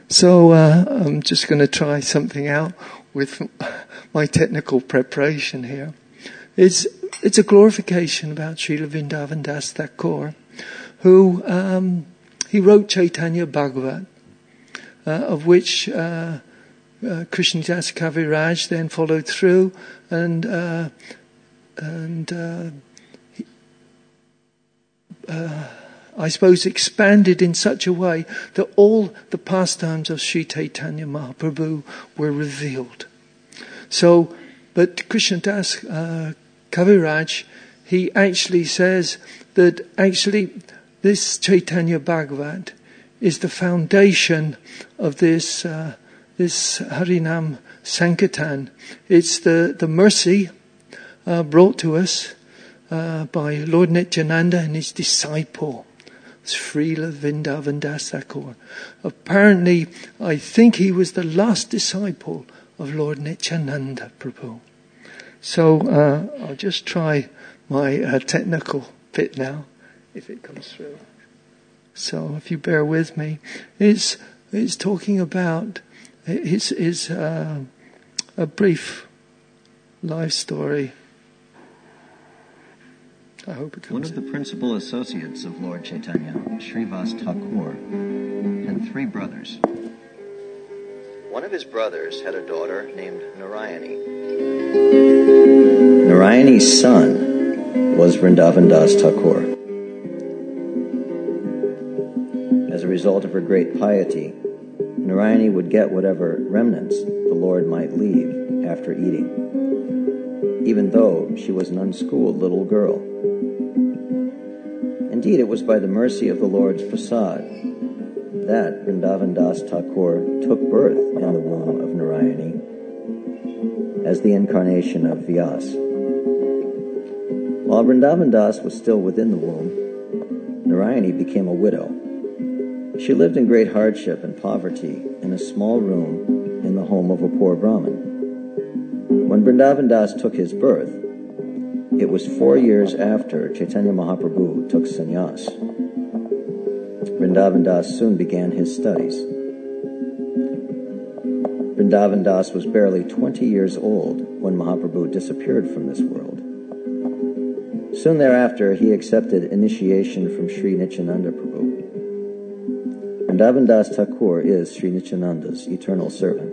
So I'm just going to try something out with my technical preparation here. It's a glorification about Srila Vrindavan Das Thakur, who he wrote Chaitanya Bhagavat, of which Krishnadas Kaviraj then followed through and I suppose expanded in such a way that all the pastimes of Sri Chaitanya Mahaprabhu were revealed. So, but Krishnadas Kaviraj, he actually says that actually this Chaitanya Bhagavat is the foundation of this Harinam Sankirtan. It's the mercy brought to us by Lord Nityananda and his disciple, Srila Vrindavan Das Thakur. Apparently, I think he was the last disciple of Lord Nityananda Prabhu. So I'll just try my technical bit now, if it comes through. So if you bear with me, it's talking about is a brief life story. I hope it comes. One of the principal associates of Lord Chaitanya, Srivas Thakur, had 3 brothers. One of his brothers had a daughter named Narayani. Narayani's son was Vrindavan Das Thakur. As a result of her great piety, Narayani would get whatever remnants the Lord might leave after eating, even though she was an unschooled little girl. Indeed, it was by the mercy of the Lord's prasad that Vrindavan Das Thakur took birth in the womb of Narayani as the incarnation of Vyas. While Vrindavan Das was still within the womb, Narayani became a widow. She lived in great hardship and poverty in a small room in the home of a poor Brahmin. When Vrindavan Das took his birth, it was 4 years after Chaitanya Mahaprabhu took sannyas. Vrindavan Das soon began his studies. Vrindavan Das was barely 20 years old when Mahaprabhu disappeared from this world. Soon thereafter, he accepted initiation from Sri Nityananda Prabhu. Vrindavan Das Thakur is Sri Nityananda's eternal servant.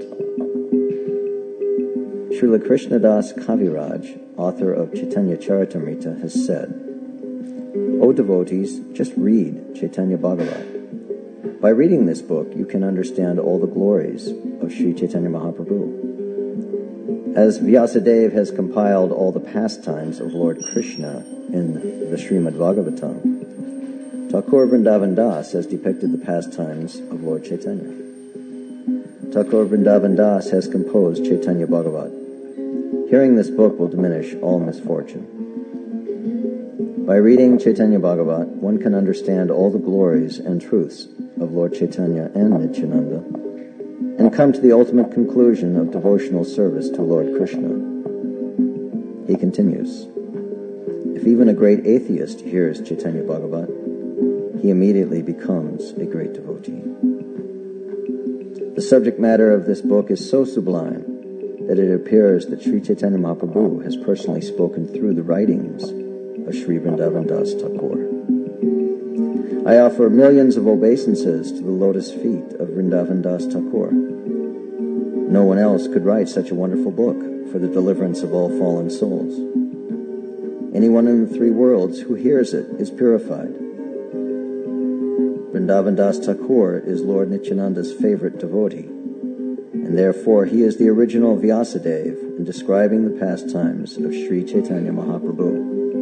Srila Krishnadas Kaviraj, author of Chaitanya Charitamrita, has said, "O devotees, just read Chaitanya Bhagavat. By reading this book, you can understand all the glories of Sri Chaitanya Mahaprabhu. As Vyasadeva has compiled all the pastimes of Lord Krishna in the Srimad Bhagavatam, Thakur Vrindavan Das has depicted the pastimes of Lord Chaitanya. Thakur Vrindavan Das has composed Chaitanya Bhagavat. Hearing this book will diminish all misfortune. By reading Chaitanya Bhagavat, one can understand all the glories and truths of Lord Chaitanya and Nityananda, and come to the ultimate conclusion of devotional service to Lord Krishna." He continues, "If even a great atheist hears Chaitanya Bhagavat, he immediately becomes a great devotee." The subject matter of this book is so sublime that it appears that Sri Chaitanya Mahaprabhu has personally spoken through the writings of Sri Vrindavan Das Thakur. I offer millions of obeisances to the lotus feet of Vrindavan Das Thakur. No one else could write such a wonderful book for the deliverance of all fallen souls. Anyone in the 3 worlds who hears it is purified. Vrindavan Das Thakur is Lord Nityananda's favorite devotee, and therefore he is the original Vyasadeva in describing the pastimes of Sri Chaitanya Mahaprabhu.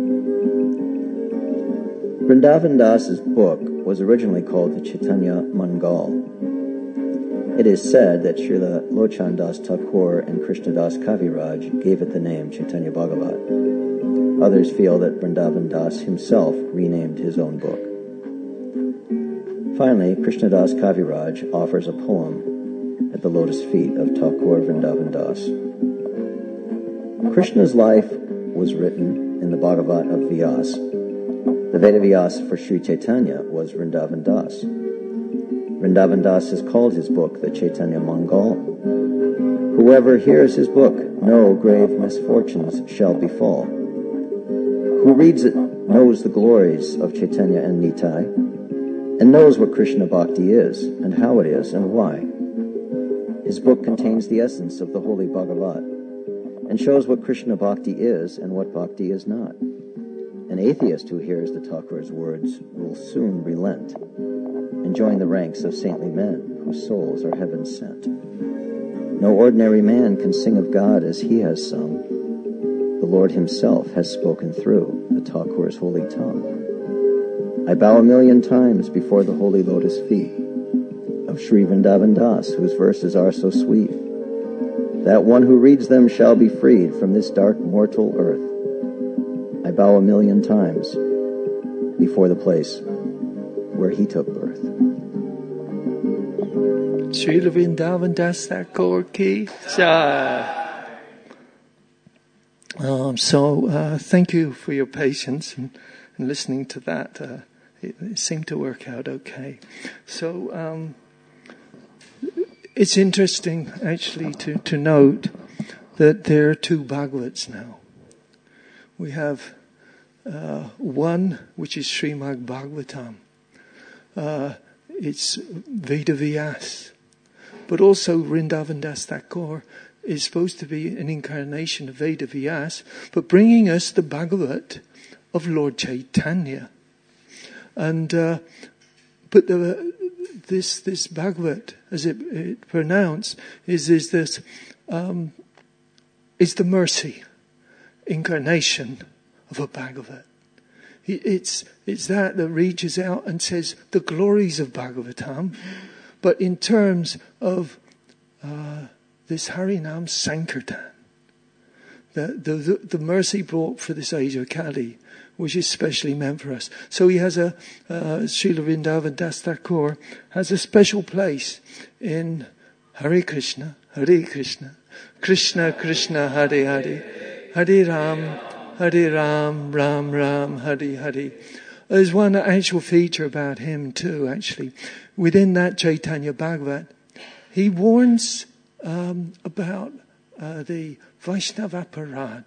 Vrindavan Das's book was originally called the Chaitanya Mangal. It is said that Srila Lochan Das Thakur and Krishnadas Kaviraj gave it the name Chaitanya Bhagavat. Others feel that Vrindavan Das himself renamed his own book. Finally, Krishnadas Kaviraj offers a poem at the lotus feet of Thakur Vrindavan Das. Krishna's life was written in the Bhagavat of Vyas. The Veda Vyas for Sri Chaitanya was Vrindavan Das. Vrindavan Das has called his book the Chaitanya Mangal. Whoever hears his book, no grave misfortunes shall befall. Who reads it knows the glories of Chaitanya and Nitai, and knows what Krishna Bhakti is, and how it is, and why. His book contains the essence of the Holy Bhagavat, and shows what Krishna Bhakti is and what Bhakti is not. An atheist who hears the Thakur's words will soon relent, and join the ranks of saintly men whose souls are heaven sent. No ordinary man can sing of God as he has sung. The Lord himself has spoken through the Thakur's holy tongue. I bow 1,000,000 times before the holy lotus feet of Sri Vrindavan Das, whose verses are so sweet. That one who reads them shall be freed from this dark mortal earth. I bow 1,000,000 times before the place where he took birth. Srila Vrindavan Das Thakur ki jai. Thank you for your patience and listening to that. It seemed to work out okay. It's interesting actually to note that there are two Bhagavats now. We have one which is Srimad Bhagavatam. It's Veda Vyas. But also Vrindavan Das Thakur is supposed to be an incarnation of Veda Vyas, but bringing us the Bhagavat of Lord Chaitanya. And this Bhagavat, as it pronounced, is the mercy incarnation of a Bhagavat. It's that reaches out and says the glories of Bhagavatam, but in terms of this Harinam Sankirtan, the mercy brought for this age of Kali, which is specially meant for us. So he has Srila Vrindavan Das Thakur has a special place in Hare Krishna, Krishna Krishna, Hare Hare, Hare Ram, Ram Ram, Hare Hare. There's one actual feature about him too, actually. Within that Chaitanya Bhagavat, he warns about the Vaishnava Parad.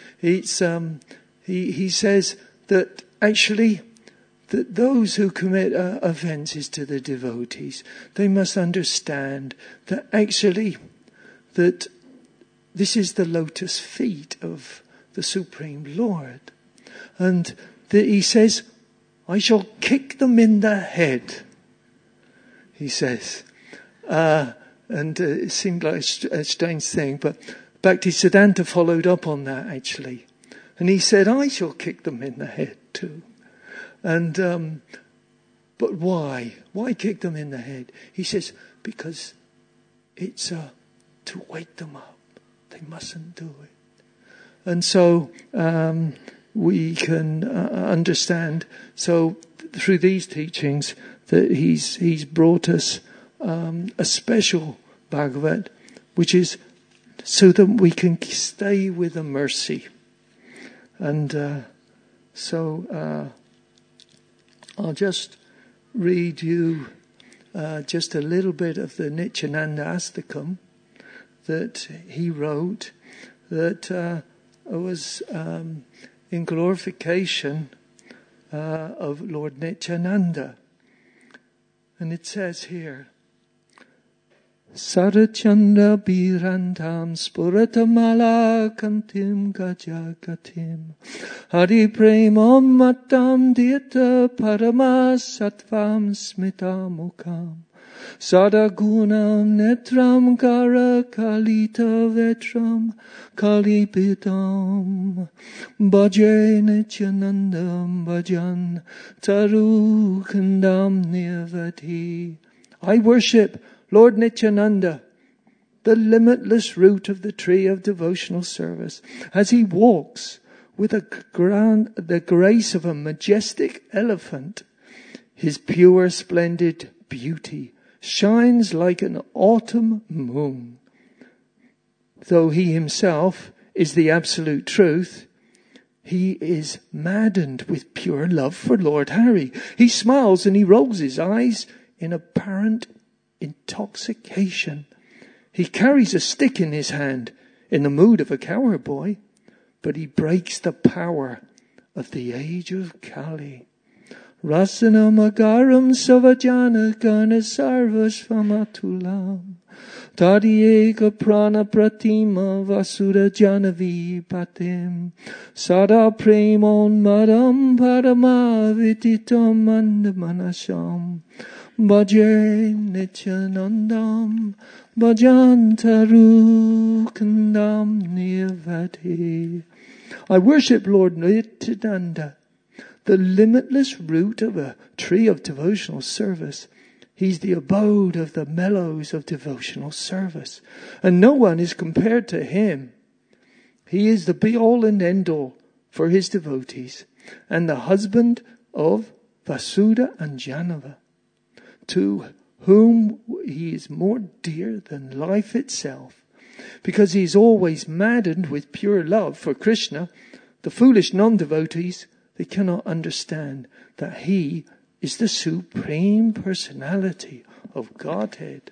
He says that actually that those who commit offences to the devotees, they must understand that actually that this is the lotus feet of the Supreme Lord. And he says, I shall kick them in the head, he says. And it seemed like a strange thing, but Bhaktisiddhanta followed up on that actually. And he said, I shall kick them in the head too. And, but why? Why kick them in the head? He says, because it's to wake them up. They mustn't do it. And so we can understand, so through these teachings, that he's brought us a special Bhagavat, which is so that we can stay with the mercy. And I'll just read you just a little bit of the Nityananda Astakam that he wrote, that was in glorification of Lord Nityananda. And it says here, Sarachandra Birantam Spuratamala Kantim Gajagatim Hari Premam Matam Dita Paramas Sattvam Smitamukam Sadagunam Netram Kara Kalita Vetram Kalipidam Bhaje Nityanandam Bhajan Taru Kandam Nirvati. I worship Lord Nityananda, the limitless root of the tree of devotional service, as he walks with the grace of a majestic elephant. His pure, splendid beauty shines like an autumn moon. Though he himself is the absolute truth, he is maddened with pure love for Lord Hari. He smiles and he rolls his eyes in apparent intoxication. He carries a stick in his hand in the mood of a cowherd boy, but he breaks the power of the age of Kali. Rasanam agaram savajana gana sarvas famatulam. Tadieka prana pratima vasura janavi patim. Sada premon madam padama vititam mandamanasham. Bhaje nityanandam bhajantaru kandam nirvati. I worship Lord Nityananda, the limitless root of a tree of devotional service. He's the abode of the mellows of devotional service, and no one is compared to him. He is the be-all and end-all for his devotees, and the husband of Vasudha and Janava, to whom he is more dear than life itself. Because he is always maddened with pure love for Krishna, the foolish non-devotees, they cannot understand that he is the Supreme Personality of Godhead.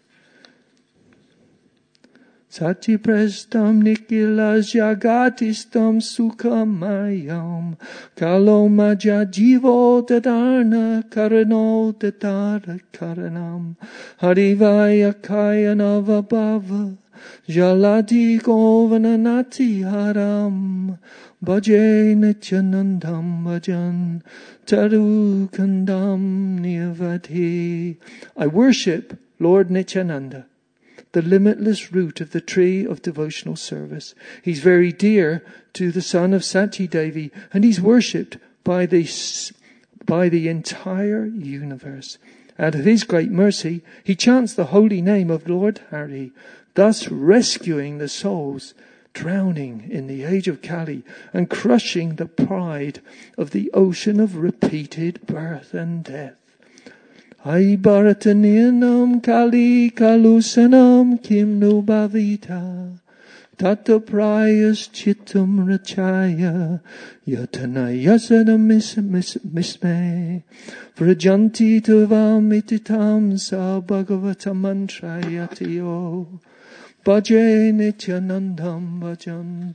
Sati prestam nikilas jagatistam sukhamayam kalomaja jivo dadarna karano dadara karanam harivaya kayanava bhava jalati govananati haram bhaje nityanandam bhajan tarukandam nirvati. I worship Lord Nityananda, the limitless root of the tree of devotional service. He's very dear to the son of Sati Devi, and he's worshipped by the entire universe. Out of his great mercy, he chants the holy name of Lord Hari, thus rescuing the souls drowning in the age of Kali and crushing the pride of the ocean of repeated birth and death. Ai bharataninam Kali kalusanam kim no bhavita tata prayas chittam rachaya yatanayasana misme vrajanti tavam ititam sa bhagavata mantrayatiyo bhaje nityanandam bhajan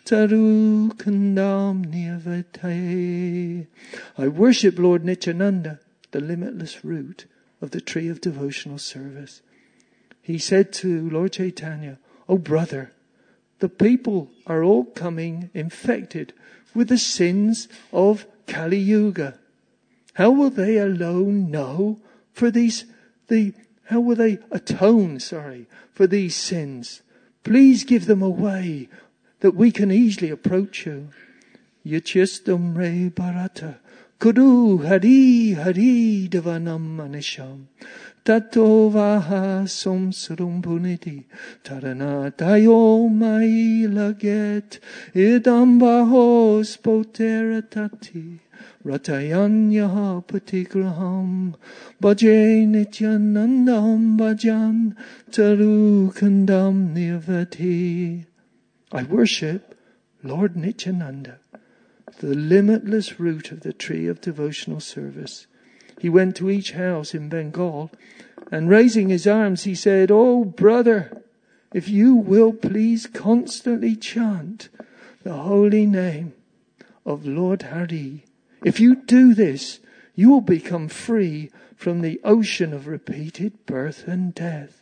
tarukandam nirvate. I worship Lord Nityananda, the limitless root of the tree of devotional service. He said to Lord Chaitanya, "Oh brother, the people are all coming infected with the sins of Kali Yuga. How will they alone know for how will they atone, for these sins? Please give them a way that we can easily approach you." Yachistam re bharata kudu hari hari devanam manisham tato vaha somsarum puniti tarana tayo mai laget idam bahos poteratati Ratayanyaha patigraham bhaje nityanandam bhajan tarukandam nirvati. I worship Lord Nityananda, the limitless root of the tree of devotional service. He went to each house in Bengal, and raising his arms he said, "Oh brother, if you will please constantly chant the holy name of Lord Hari, if you do this, you will become free from the ocean of repeated birth and death.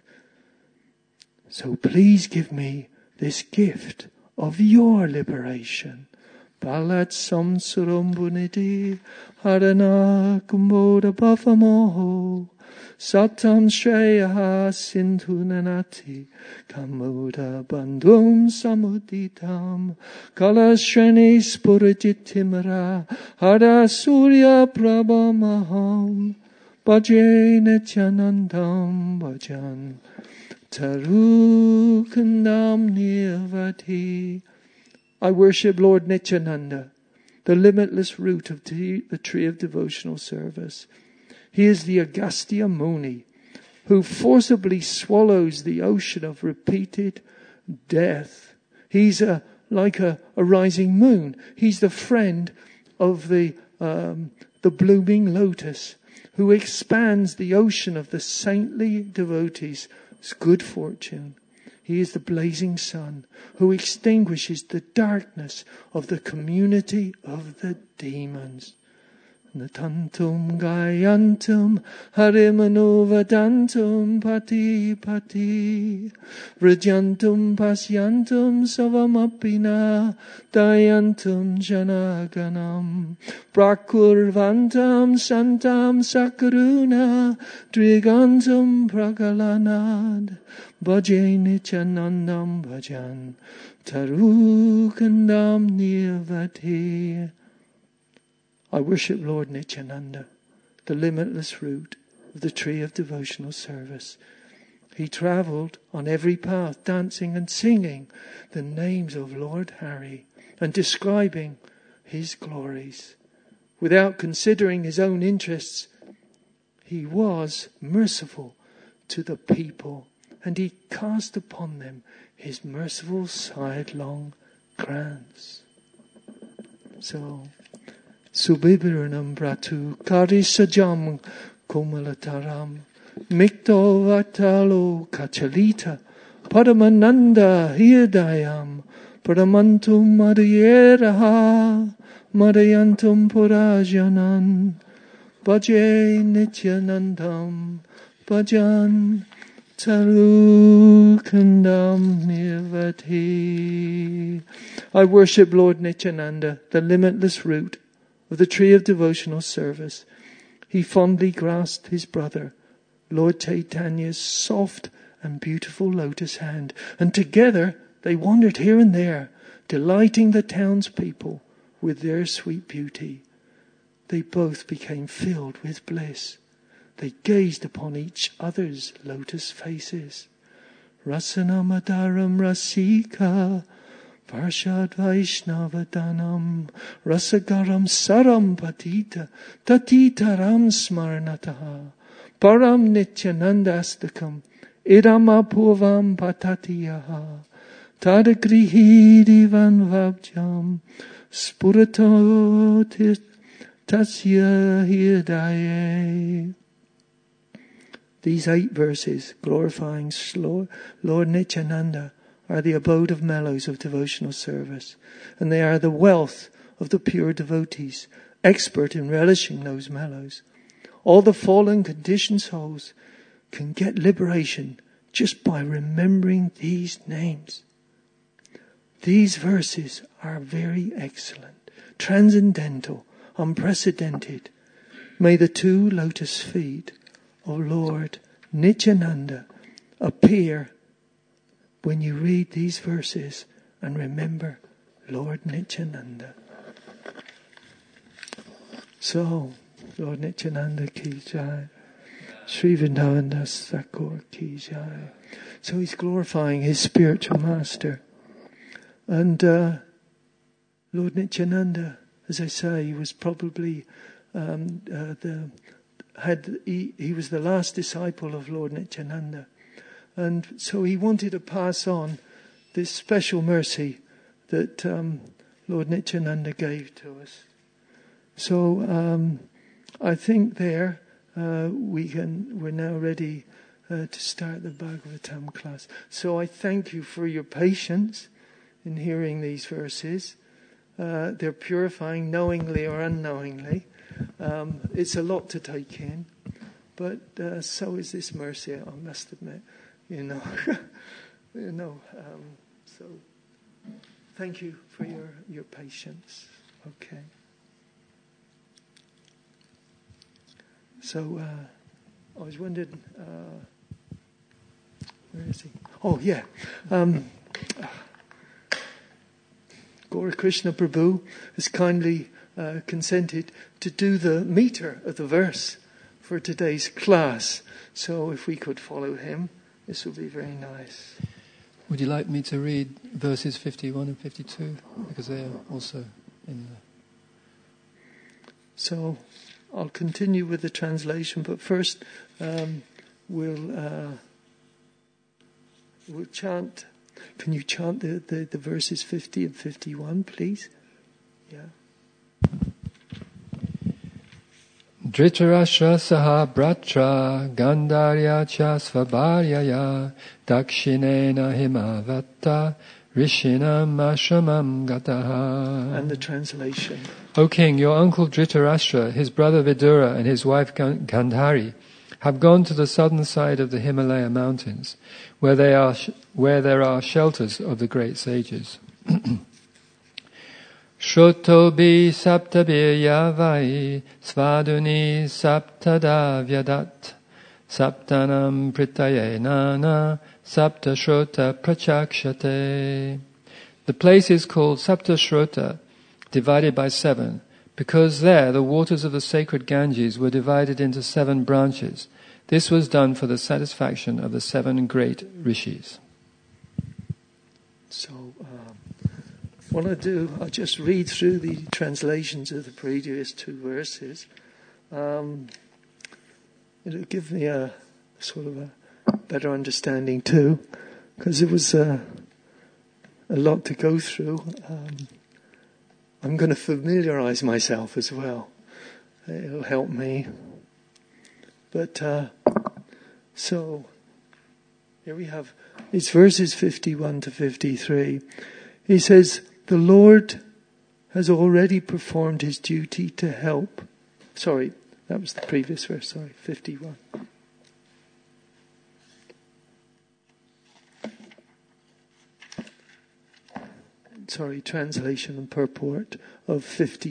So please give me this gift of your liberation." Balat samsaram buniti harana kumboda bhavamoho satam shreya sindhunanati kamuda bandhum samuditam kalashreni spurajittimara hara surya prabhamaham bhaje nityanandam bhajan tarukandam nirvati. I worship Lord Nityananda, the limitless root of the tree of devotional service. He is the Agastya Muni, who forcibly swallows the ocean of repeated death. He's like a rising moon. He's the friend of the blooming lotus. who expands the ocean of the saintly devotees' good fortune. He is the blazing sun who extinguishes the darkness of the community of the demons. Natantum gayantum harimanuvadantum pati pati vrajantum pasyantum savamapina dayantum janaganam prakurvantam santam sakaruna drigantum pragalanad bhaje nityanandam bhajan tarukandam nirvati. I worship Lord Nityananda, the limitless root of the tree of devotional service. He travelled on every path, dancing and singing the names of Lord Hari and describing his glories. Without considering his own interests, he was merciful to the people, and he cast upon them his merciful sidelong glance. So, Subibiranam Bratu Karisajam Komalataram Mikto Vatalo Kachalita Paramananda Hirdayam Paramantum Madhyeraha Madhyantum Purajanan Bhaje Nityanandam Bhajan Tarukandam Nirvati. I worship Lord Nityananda, the limitless root of the tree of devotional service. He fondly grasped his brother, Lord Chaitanya's soft and beautiful lotus hand, and together they wandered here and there, delighting the townspeople with their sweet beauty. They both became filled with bliss. They gazed upon each other's lotus faces. Rasanamadaram rasika Parshad Vaishnavadanam Rasagaram Saram Patita Tatitaram Smarnataha Param Nityanandastakam Idamapurvam Patatiyaha Tadagrihirivan Vabjam Spurato Tasya Hirdaye. These 8 verses glorifying Lord Nityananda are the abode of mellows of devotional service, and they are the wealth of the pure devotees, expert in relishing those mellows. All the fallen conditioned souls can get liberation just by remembering these names. These verses are very excellent, transcendental, unprecedented. May the 2 lotus feet of Lord Nityananda appear when you read these verses and remember Lord Nityananda. So, Lord Nityananda ki jai, Sri Vrindavan Das Thakur ki jai. So he's glorifying his spiritual master. And Lord Nityananda, as I say, he was probably he was the last disciple of Lord Nityananda. And so he wanted to pass on this special mercy that Lord Nityananda gave to us. So I think there we're now ready to start the Bhagavatam class. So I thank you for your patience in hearing these verses. They're purifying knowingly or unknowingly. It's a lot to take in, but so is this mercy, I must admit. So thank you for your patience. Okay. So I was wondering, where is he? Oh yeah, Gaura Krishna Prabhu has kindly consented to do the meter of the verse for today's class. So if we could follow him, this would be very nice. Would you like me to read verses 51 and 52? Because they are also in the... So I'll continue with the translation, but first we'll chant. Can you chant the verses 50 and 51, please? Yeah. Dhritarashtra saha bratra Gandharya cha svabharyaya Dakshinena himavatta Rishinam ashramam gataha. And the translation. O king, your uncle Dhritarashtra, his brother Vidura and his wife Gandhari have gone to the southern side of the Himalaya mountains, where there are shelters of the great sages. Shrotobi saptabirya vai svaduni saptada vyadat saptanam pritaye nana saptashrota prachakshate. The place is called Saptashrota, divided by 7, because there the waters of the sacred Ganges were divided into 7 branches. This was done for the satisfaction of the 7 great rishis. So, what I do, I just read through the translations of the previous 2 verses. It'll give me a sort of a better understanding too, because it was a lot to go through. I'm going to familiarize myself as well. It'll help me. But, so, here we have, it's verses 51 to 53. He says, the Lord has already performed his duty to help. Sorry, that was the previous verse, 51. Translation and purport of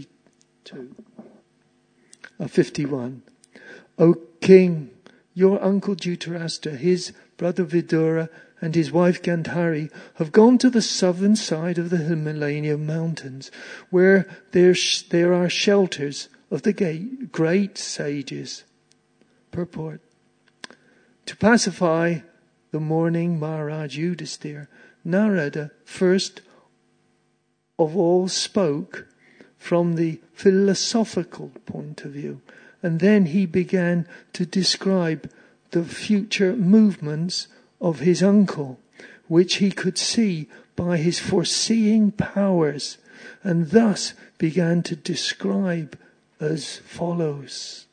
51. O king, your uncle Dhritarashtra, his brother Vidura, and his wife Gandhari have gone to the southern side of the Himalayan mountains, where there are shelters of the great sages. Purport. To pacify the mourning Maharaj Yudhisthira, Narada first of all spoke from the philosophical point of view, and then he began to describe the future movements of his uncle, which he could see by his foreseeing powers, and thus began to describe as follows.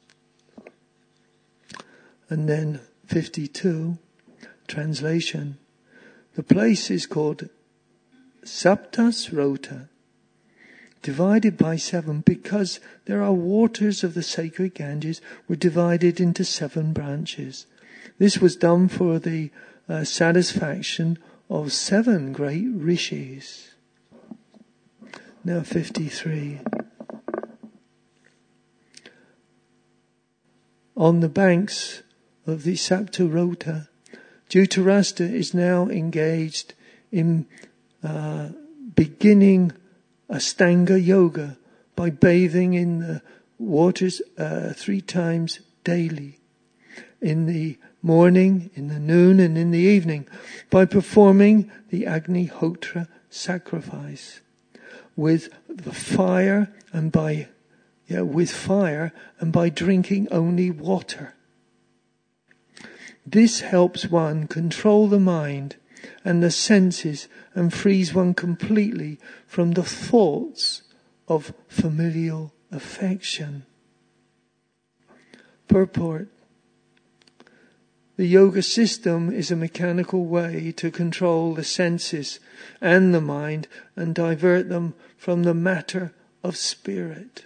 And then 52, translation. The place is called Saptasrota, divided by 7, because there are waters of the sacred Ganges were divided into 7 branches. This was done for the satisfaction of 7 great rishis. Now 53. On the banks of the Saptarota, Dhritarashtra is now engaged in beginning Astanga Yoga by bathing in the waters 3 times daily. In the morning, in the noon, and in the evening, by performing the Agnihotra sacrifice with fire and by drinking only water. This helps one control the mind and the senses and frees one completely from the thoughts of familial affection. Purport. The yoga system is a mechanical way to control the senses and the mind and divert them from the matter of spirit.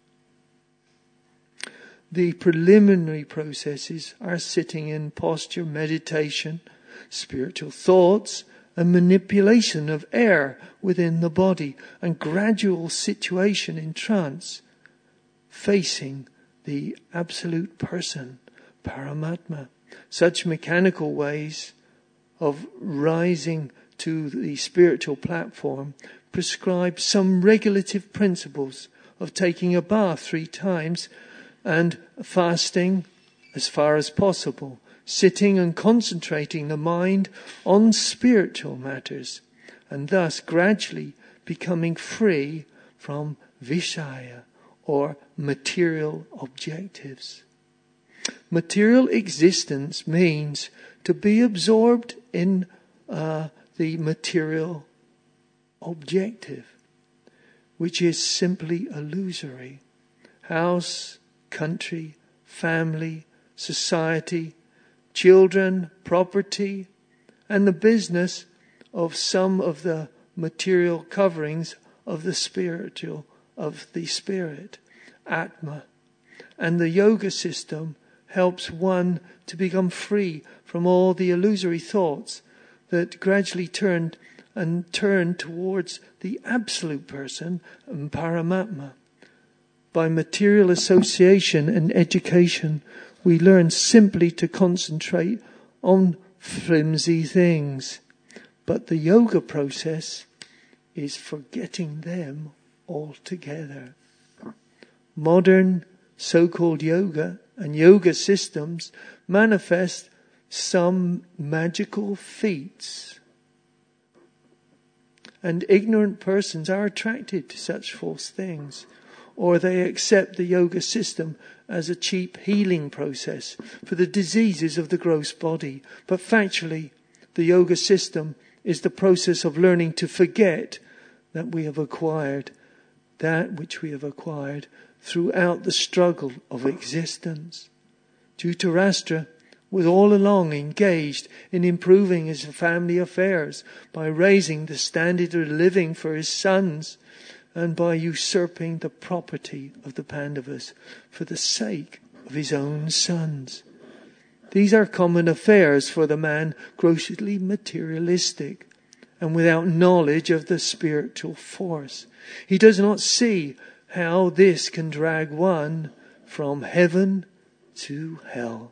The preliminary processes are sitting in posture, meditation, spiritual thoughts, and manipulation of air within the body, and gradual situation in trance, facing the absolute person, Paramatma. Such mechanical ways of rising to the spiritual platform prescribe some regulative principles of taking a bath 3 times and fasting as far as possible, sitting and concentrating the mind on spiritual matters, and thus gradually becoming free from vishaya or material objectives. Material existence means to be absorbed in the material objective, which is simply illusory. House, country, family, society, children, property, and the business of some of the material coverings of the spiritual, of the spirit, Atma. And the yoga system helps one to become free from all the illusory thoughts that gradually turn towards the absolute person, Paramatma. By material association and education, we learn simply to concentrate on flimsy things. But the yoga process is forgetting them altogether. Modern so-called yoga and yoga systems manifest some magical feats. And ignorant persons are attracted to such false things, or they accept the yoga system as a cheap healing process for the diseases of the gross body. But factually, the yoga system is the process of learning to forget that we have acquired that which we have acquired throughout the struggle of existence. Dhritarashtra was all along engaged in improving his family affairs by raising the standard of living for his sons and by usurping the property of the Pandavas for the sake of his own sons. These are common affairs for the man grossly materialistic and without knowledge of the spiritual force. He does not see how this can drag one from heaven to hell.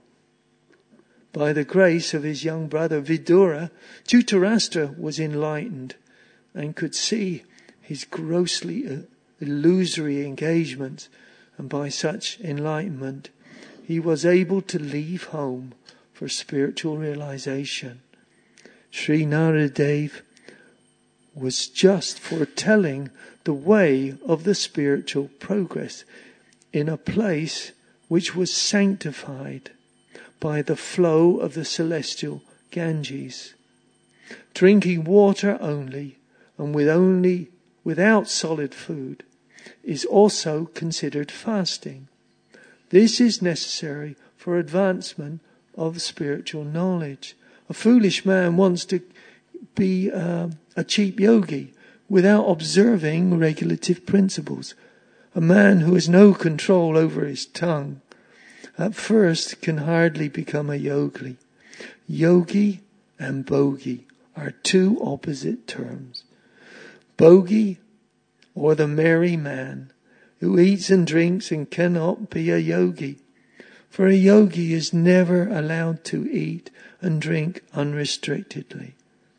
By the grace of his young brother Vidura, Dhritarashtra was enlightened and could see his grossly illusory engagements, and by such enlightenment he was able to leave home for spiritual realization. Sri Naradev was just foretelling the way of the spiritual progress in a place which was sanctified by the flow of the celestial Ganges. Drinking water only and without solid food is also considered fasting. This is necessary for advancement of spiritual knowledge. A foolish man wants to be a cheap yogi without observing regulative principles. A man who has no control over his tongue at first can hardly become a yogi. Yogi and bogi are two opposite terms. Bogi, or the merry man, who eats and drinks and cannot be a yogi. For a yogi is never allowed to eat and drink unrestrictedly.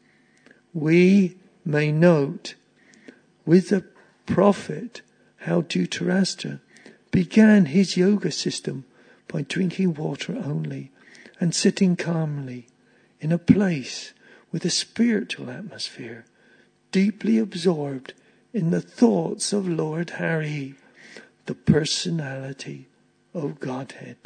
We may note with the prophet how Dhritarashtra began his yoga system by drinking water only and sitting calmly in a place with a spiritual atmosphere, deeply absorbed in the thoughts of Lord Hari, the personality of Godhead.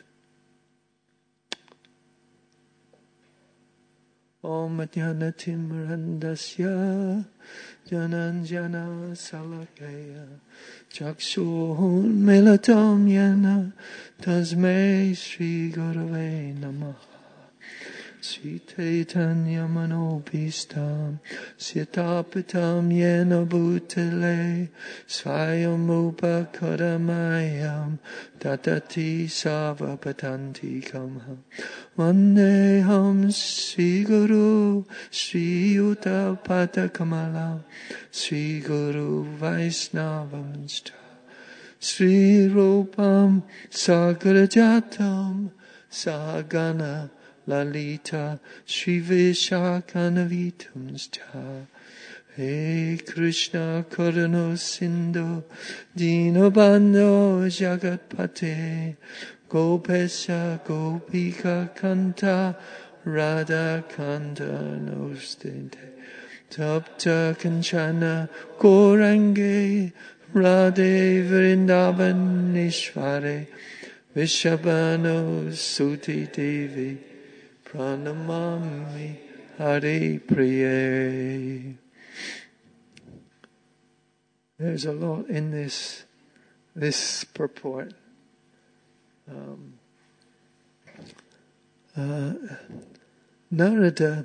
Om Jnanatimrandasya Jananjana Salakaya Chakshun Milatam Yana Tasmai Sri Gurave Namaha Sri Chaitanya Manobhistam Sitapitam Yena Bhutale Svayam Upakaramayam Tatati Savapatanti Kamha Vandeham Sri Guru Sri Yuta Patakamala Sri Guru Vaisnavamscha Sri Rupam Sagarajatam Sagana Lalita Sri Vishakanavitamscha Hey Krishna Karano Sindhu Dinabando Jagatpate Gopesha Gopika Kanta Radha Kanta Nostente Tapta Kanchana Gorange Radhe Vrindavan Ishvare Vishabhano Suti Devi Pranamami Hari Priye. There's a lot in this purport. Narada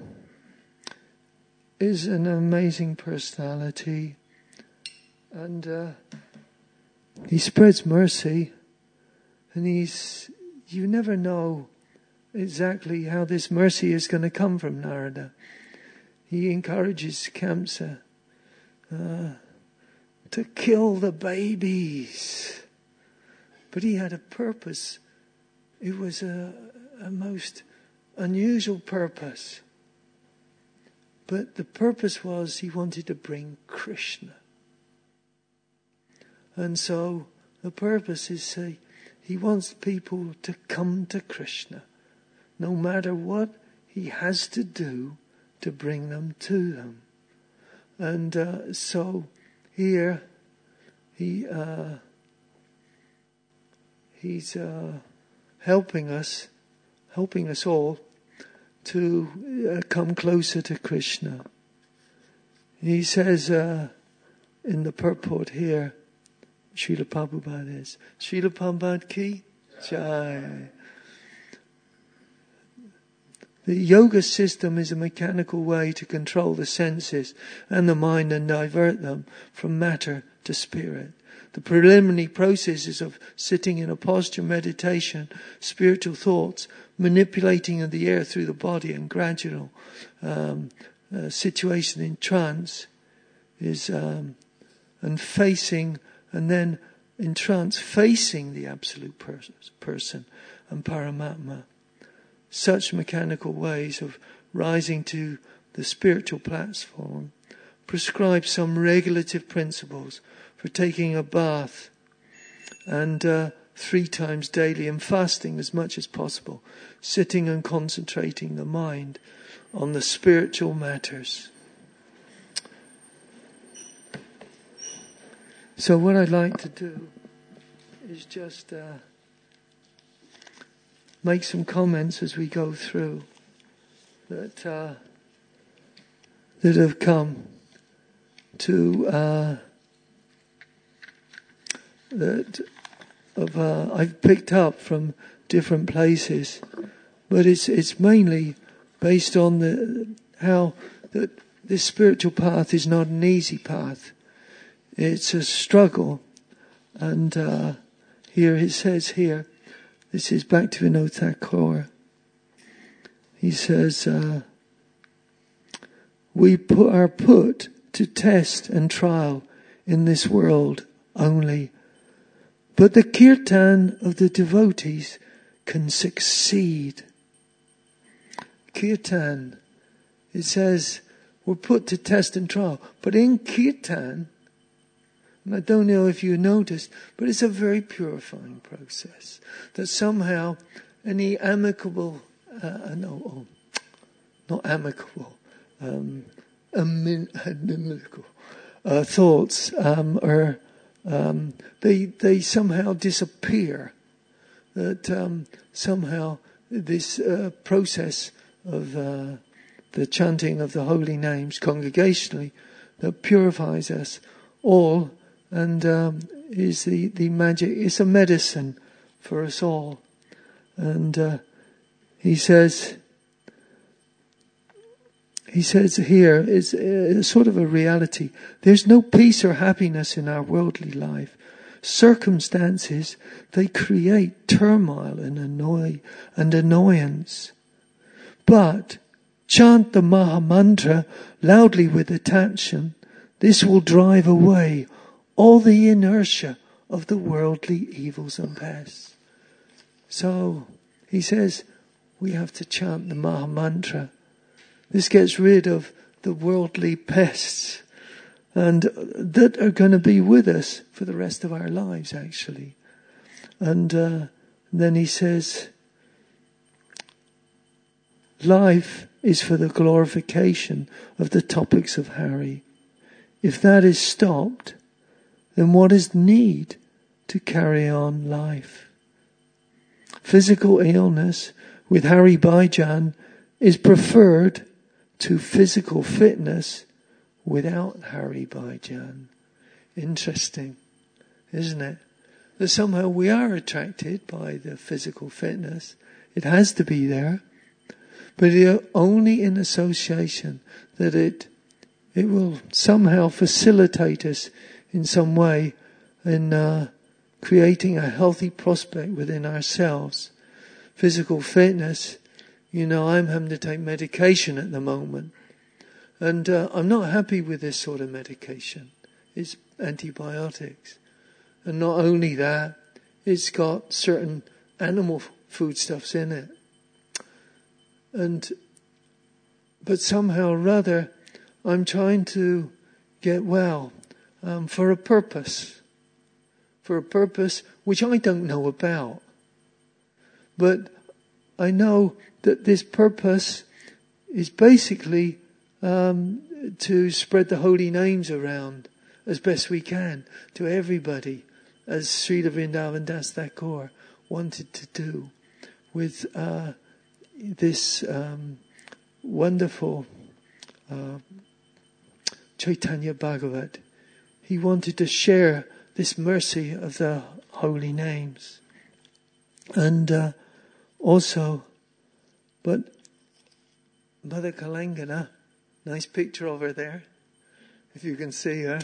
is an amazing personality, and he spreads mercy, and you never know exactly how this mercy is going to come from Narada. He encourages Kamsa to kill the babies, but he had a purpose. It was a most unusual purpose. But the purpose was he wanted to bring Krishna. And so the purpose is he wants people to come to Krishna, no matter what he has to do to bring them to them. And so here he's helping us all to come closer to Krishna. He says in the purport here, Srila Prabhupada is, Srila Prabhupada ki jai. The yoga system is a mechanical way to control the senses and the mind and divert them from matter to spirit. The preliminary processes of sitting in a posture, meditation, spiritual thoughts, manipulating of the air through the body, and gradual situation in trance is and then in trance facing the absolute person and Paramatma. Such mechanical ways of rising to the spiritual platform prescribe some regulative principles for taking a bath and 3 times daily, and fasting as much as possible, sitting and concentrating the mind on the spiritual matters. So what I'd like to do is just make some comments as we go through that have come to I've picked up from different places, but it's mainly based on how this spiritual path is not an easy path. It's a struggle, and here it says here, this is Bhaktivinoda Thakur. He says, we are put to test and trial in this world only, but the kirtan of the devotees can succeed. Kirtan, it says, we're put to test and trial, but in kirtan, and I don't know if you noticed, but it's a very purifying process. That somehow any amicable, inimical thoughts they somehow disappear. That somehow this process of the chanting of the holy names congregationally that purifies us all. And is the magic, it's a medicine for us all. And he says here, it's sort of a reality. There's no peace or happiness in our worldly life. Circumstances, they create turmoil and annoyance. But chant the Maha Mantra loudly with attention. This will drive away all the inertia of the worldly evils and pests. So, he says, we have to chant the Maha Mantra. This gets rid of the worldly pests, and that are going to be with us for the rest of our lives, actually. And then he says, life is for the glorification of the topics of Hari. If that is stopped, then what is need to carry on life? Physical illness with Hari Bhajan is preferred to physical fitness without Hari Bhajan. Interesting, isn't it? that somehow we are attracted by the physical fitness. It has to be there. But only in association that it will somehow facilitate us in some way in creating a healthy prospect within ourselves. Physical fitness, I'm having to take medication at the moment. And I'm not happy with this sort of medication. It's antibiotics. And not only that, it's got certain animal foodstuffs in it. But somehow or other, I'm trying to get well for a purpose which I don't know about. But I know that this purpose is basically to spread the holy names around as best we can to everybody, as Srila Vrindavan Das Thakur wanted to do with this wonderful Chaitanya Bhagavat. He wanted to share this mercy of the holy names. And also, but Mother Kalangana, nice picture over there, if you can see her.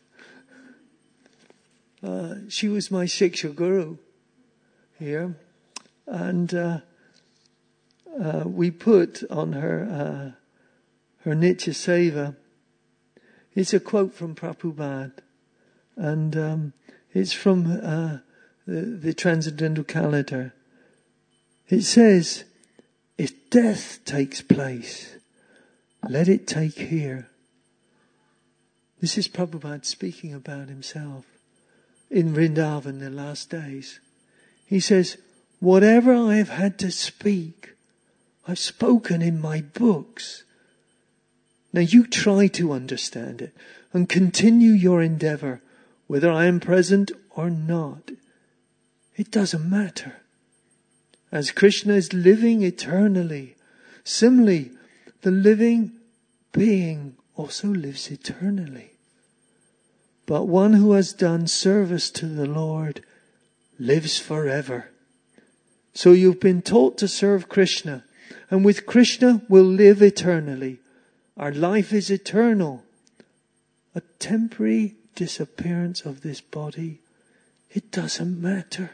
She was my Shiksha Guru here. And we put on her Nitya Seva. It's a quote from Prabhupada. And it's from the Transcendental Calendar. It says, if death takes place, let it take here. This is Prabhupada speaking about himself in Vrindavan in the last days. He says, whatever I have had to speak, I've spoken in my books. Now you try to understand it and continue your endeavor, whether I am present or not. It doesn't matter. As Krishna is living eternally, similarly, the living being also lives eternally. But one who has done service to the Lord lives forever. So you've been taught to serve Krishna, and with Krishna we'll live eternally. Our life is eternal. A temporary disappearance of this body, it doesn't matter.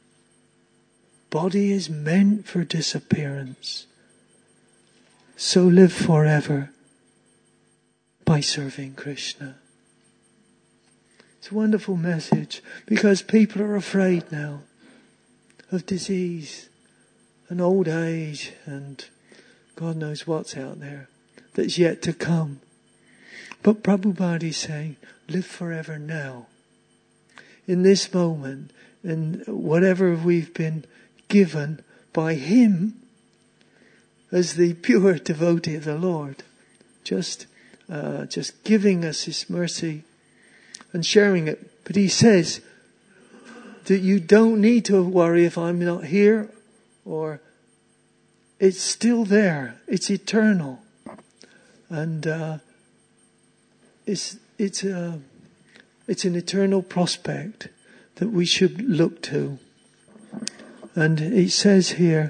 Body is meant for disappearance. So live forever by serving Krishna. It's a wonderful message because people are afraid now of disease and old age and God knows what's out there that's yet to come. But Prabhupada is saying, live forever now. In this moment, in whatever we've been given by Him as the pure devotee of the Lord, just giving us His mercy and sharing it. But He says that you don't need to worry if I'm not here, or it's still there. It's eternal, and it's an eternal prospect that we should look to. And it says here,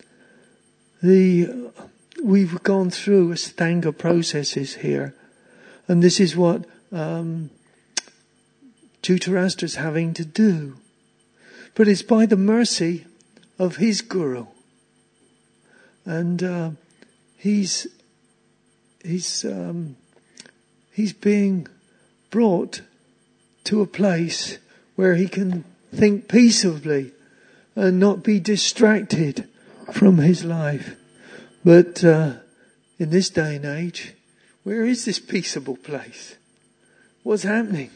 we've gone through Astanga processes here, and this is what Dhritarashtra is having to do. But it's by the mercy of his Guru, and he's being brought to a place where he can think peaceably and not be distracted from his life. But in this day and age, where is this peaceable place? What's happening?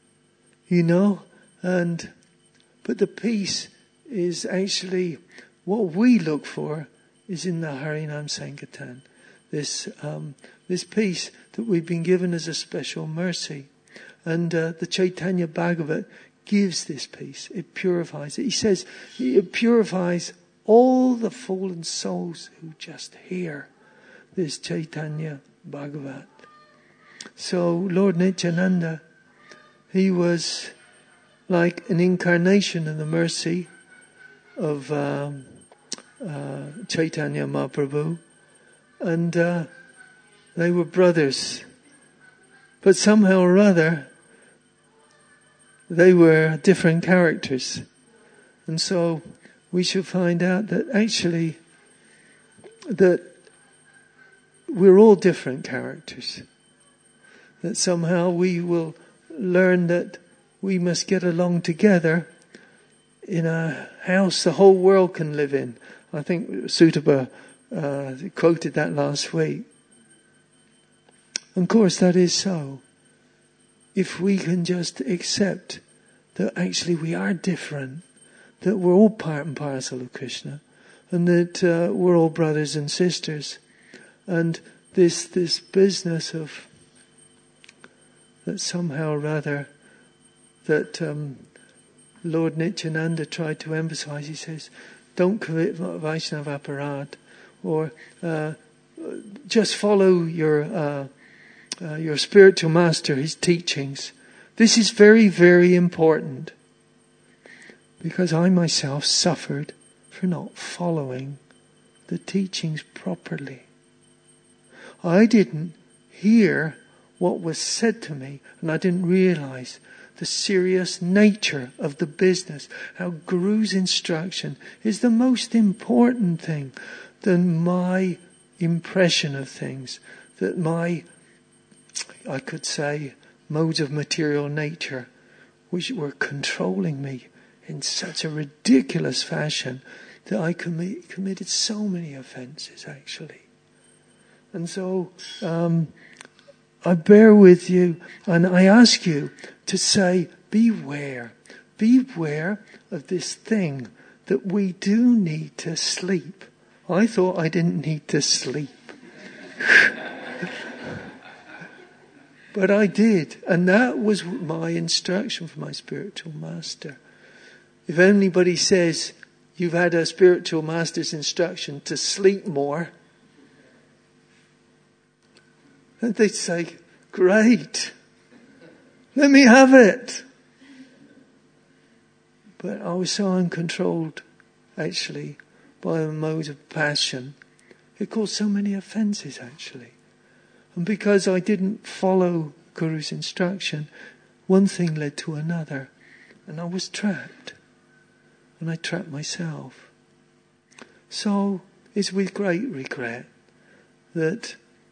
But the peace is actually what we look for is in the Harinam Sankirtan. This peace that we've been given as a special mercy. And the Chaitanya Bhagavat gives this peace. It purifies it. He says it purifies all the fallen souls who just hear this Chaitanya Bhagavat. So Lord Nityananda, he was like an incarnation of the mercy of Chaitanya Mahaprabhu, and they were brothers. But somehow or other, they were different characters. And so we should find out that actually that we're all different characters. That somehow we will learn that we must get along together in a house the whole world can live in. I think Sutaba quoted that last week. Of course, that is so. If we can just accept that actually we are different, that we're all part and parcel of Krishna, and that we're all brothers and sisters, and this business of that somehow or other that Lord Nityananda tried to emphasize. He says, don't commit Vaishnava aparad, or just follow your spiritual master, his teachings. This is very, very important, because I myself suffered for not following the teachings properly. I didn't hear what was said to me, and I didn't realize the serious nature of the business, how Guru's instruction is the most important thing than my impression of things, that my, I could say, modes of material nature, which were controlling me in such a ridiculous fashion that I committed so many offenses, actually. And so I bear with you, and I ask you to say, beware of this thing that we do need to sleep. I thought I didn't need to sleep. But I did, and that was my instruction from my spiritual master. If anybody says you've had a spiritual master's instruction to sleep more, and they'd say, great, let me have it. But I was so uncontrolled, actually, by a mode of passion. It caused so many offences, actually. And because I didn't follow Guru's instruction, one thing led to another. And I was trapped. And I trapped myself. So it's with great regret that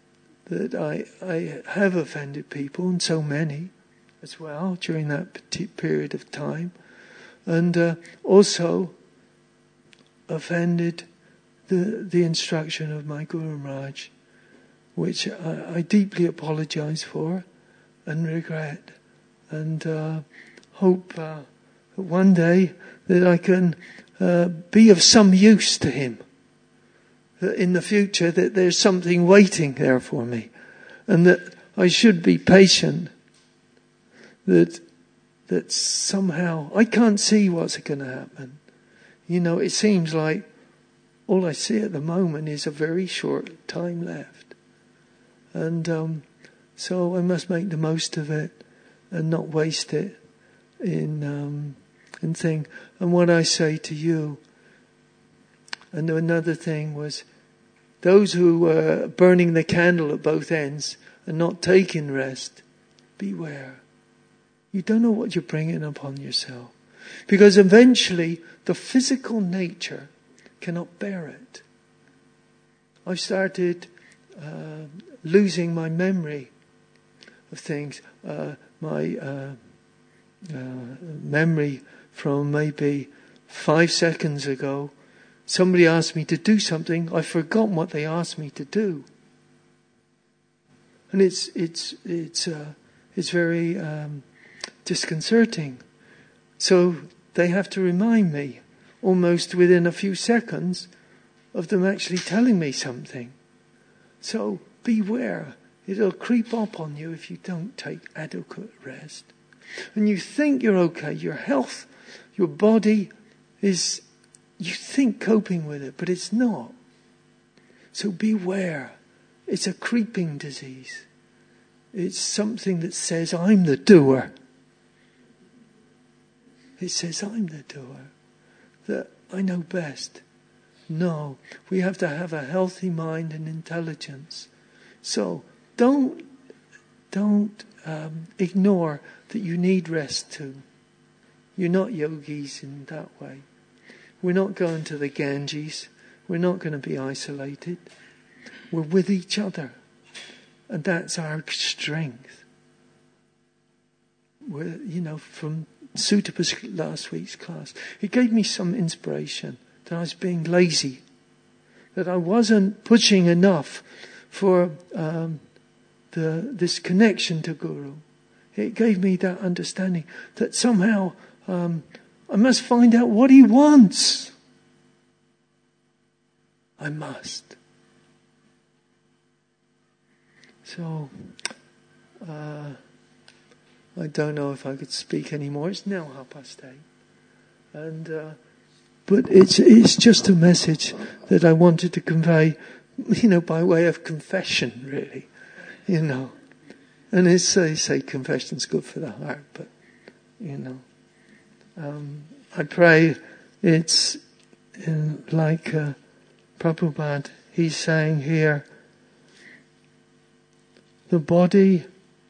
I have offended people, and so many as well, during that period of time. And also offended the instruction of my Guru Maharaj, which I deeply apologize for and regret, and hope that one day that I can be of some use to him, that in the future that there's something waiting there for me, and that I should be patient, that somehow I can't see what's going to happen. You know, it seems like all I see at the moment is a very short time left. And so I must make the most of it and not waste it in thing. And what I say to you, and another thing was, those who were burning the candle at both ends and not taking rest, beware. You don't know what you're bringing upon yourself. Because eventually the physical nature cannot bear it. I've started losing my memory of things. My memory from maybe 5 seconds ago. Somebody asked me to do something. I've forgotten what they asked me to do. And it's very disconcerting. So they have to remind me almost within a few seconds of them actually telling me something. So beware. It'll creep up on you if you don't take adequate rest. And you think you're okay. Your health, your body is, you think, coping with it, but it's not. So beware. It's a creeping disease. It's something that says, I'm the doer. it says I'm the doer, that I know best. No, we have to have a healthy mind and intelligence. So don't ignore that you need rest too. You're not yogis in that way. We're not going to the Ganges. We're not going to be isolated. We're with each other. And that's our strength. We're, from Sutapa's last week's class, it gave me some inspiration that I was being lazy, that I wasn't pushing enough for this connection to Guru. It gave me that understanding that somehow I must find out what he wants. I must. So, I don't know if I could speak anymore. It's now 8:30. And, but it's just a message that I wanted to convey, by way of confession, really, And they say confession's good for the heart, but, I pray it's like Prabhupada, he's saying here, the body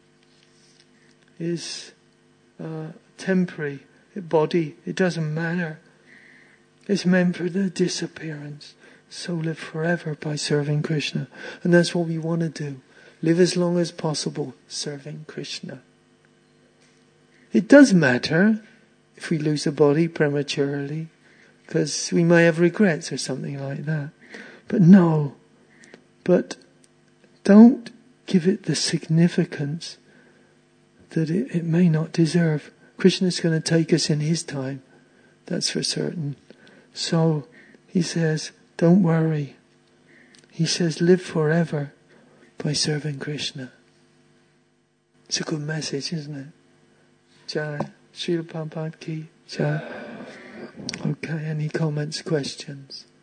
is temporary. It doesn't matter. It's meant for the disappearance. So live forever by serving Krishna. And that's what we want to do. Live as long as possible serving Krishna. It does matter if we lose the body prematurely, because we may have regrets or something like that. But don't give it the significance that it may not deserve. Krishna's going to take us in his time, that's for certain. So he says, don't worry. He says, live forever by serving Krishna. It's a good message, isn't it? Jai. Srila Prabhupada ki Jai. Okay, any comments, questions?